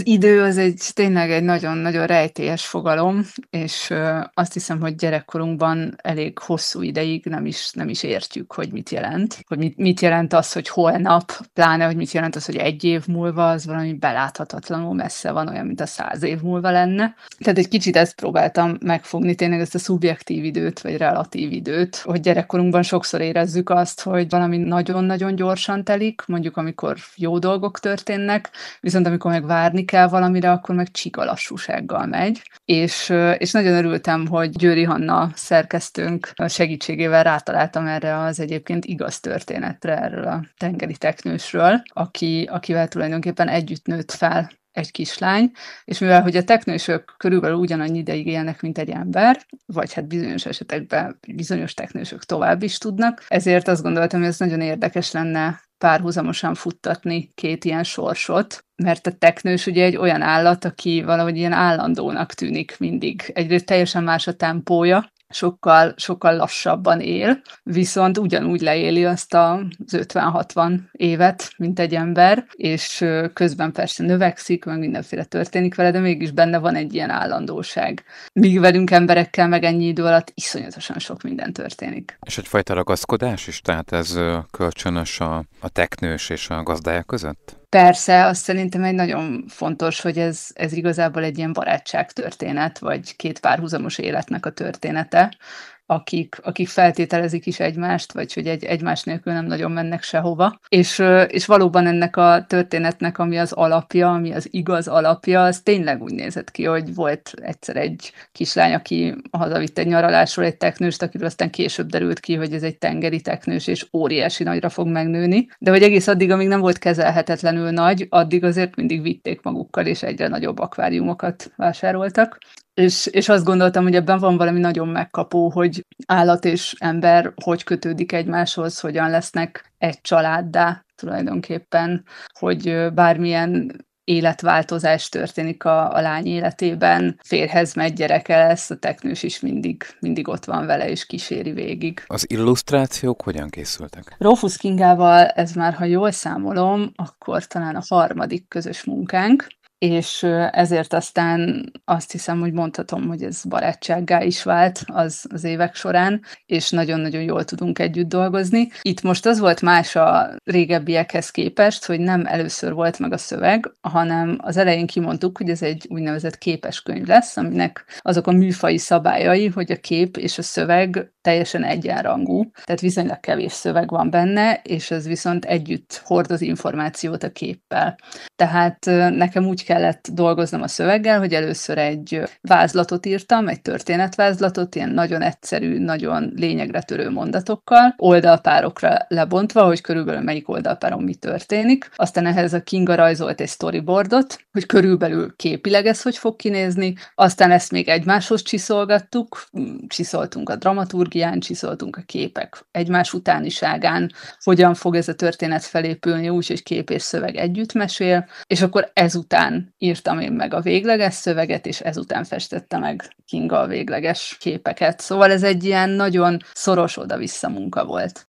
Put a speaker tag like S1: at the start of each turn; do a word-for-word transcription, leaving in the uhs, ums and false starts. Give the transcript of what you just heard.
S1: Az idő az egy tényleg egy nagyon-nagyon rejtélyes fogalom, és ö, azt hiszem, hogy gyerekkorunkban elég hosszú ideig nem is nem is értjük, hogy mit jelent. Hogy mit mit jelent az, hogy holnap, pláne, hogy mit jelent az, hogy egy év múlva, az valami beláthatatlanul messze van, olyan, mint a száz év múlva lenne. Tehát egy kicsit ezt próbáltam megfogni, tényleg ezt a szubjektív időt, vagy relatív időt, hogy gyerekkorunkban sokszor érezzük azt, hogy valami nagyon-nagyon gyorsan telik, mondjuk amikor jó dolgok történnek, viszont amikor meg várni kell valamire, akkor meg csiga lassúsággal megy. És, ö, és nagyon örültem, hogy Győri Hanna szerkesztőnk segítségével rátaláltam erre az egyébként igaz történetre, erről a tengeri teknősről, aki, akivel tulajdonképpen együtt nőtt fel egy kislány, és mivel hogy a teknősök körülbelül ugyanannyi ideig élnek, mint egy ember, vagy hát bizonyos esetekben bizonyos teknősök tovább is tudnak, ezért azt gondoltam, hogy ez nagyon érdekes lenne párhuzamosan futtatni két ilyen sorsot, mert a teknős ugye egy olyan állat, aki valahogy ilyen állandónak tűnik mindig. Egyrészt teljesen más a tempója, sokkal, sokkal lassabban él, viszont ugyanúgy leéli azt az ötven-hatvan évet, mint egy ember, és ö, közben persze növekszik, meg mindenféle történik vele, de mégis benne van egy ilyen állandóság. Míg velünk emberekkel meg ennyi idő alatt iszonyatosan sok minden történik.
S2: És egyfajta ragaszkodás is, tehát ez ö, kölcsönös a, a teknős és a gazdája között?
S1: Persze, azt szerintem egy nagyon fontos, hogy ez, ez igazából egy ilyen barátságtörténet, vagy két párhuzamos életnek a története, akik, akik feltételezik is egymást, vagy hogy egy, egymás nélkül nem nagyon mennek sehova. És, ö, és valóban ennek a történetnek, ami az alapja, ami az igaz alapja, az tényleg úgy nézett ki, hogy volt egyszer egy kislány, aki hazavitt egy nyaralásról egy teknőst, akiről aztán később derült ki, hogy ez egy tengeri teknős, és óriási nagyra fog megnőni. De hogy egész addig, amíg nem volt kezelhetetlenül nagy, addig azért mindig vitték magukkal, és egyre nagyobb akváriumokat vásároltak. És, és azt gondoltam, hogy ebben van valami nagyon megkapó, hogy állat és ember hogy kötődik egymáshoz, hogyan lesznek egy családdá tulajdonképpen, hogy ö, bármilyen életváltozás történik a, a lány életében, férjhez megy, gyereke lesz, a teknős is mindig, mindig ott van vele, és kíséri végig.
S2: Az illusztrációk hogyan készültek?
S1: Rófusz Kingával ez már, ha jól számolom, akkor talán a harmadik közös munkánk, és ö, ezért aztán azt hiszem, hogy mondhatom, hogy ez barátsággá is vált az, az évek során, és nagyon-nagyon jól tudunk együtt dolgozni. Itt most az volt más a régebbiekhez képest, hogy nem először volt meg a szöveg, hanem az elején kimondtuk, hogy ez egy úgynevezett képeskönyv lesz, aminek azok a műfaji szabályai, hogy a kép és a szöveg teljesen egyenrangú, tehát viszonylag kevés szöveg van benne, és ez viszont együtt hordoz információt a képpel. Tehát ö, nekem úgy kellett dolgoznom a szöveggel, hogy először egy ö, vázlatot írtam, egy történetvázlatot, ilyen nagyon egyszerű, nagyon lényegre törő mondatokkal, oldalpárokra lebontva, hogy körülbelül melyik oldalpáron mi történik. Aztán ehhez a Kinga rajzolt egy storyboardot, hogy körülbelül képileg ez hogy fog kinézni. Aztán ezt még egymáshoz csiszolgattuk, mm, csiszoltunk a dramaturgián, csiszoltunk a képek egymás utániságán, hogyan fog ez a történet felépülni úgy, hogy kép és szöveg együtt mesél, és akkor ezután írtam én meg a végleges szöveget, és ezután festette meg Kinga a végleges képeket. Szóval ez egy ilyen nagyon szoros oda-vissza munka volt.